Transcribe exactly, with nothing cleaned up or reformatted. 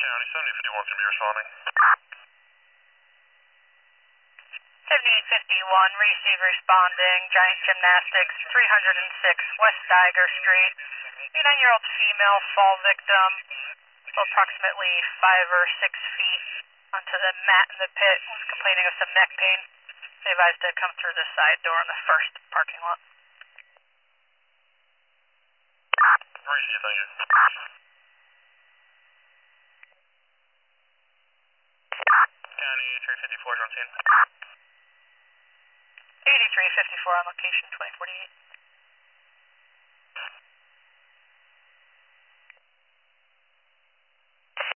County, seventy fifty-one, can be responding. seventy-eight fifty-one, receive responding, Giant Gymnastics, three oh six West Steiger Street. A nine-year-old female fall victim, approximately five or six feet onto the mat in the pit, was complaining of some neck pain. They advised to come through the side door in the first parking lot. Receive, thank you. County, three fifty-four is on scene. eighty-three fifty-four on location, twenty forty-eight.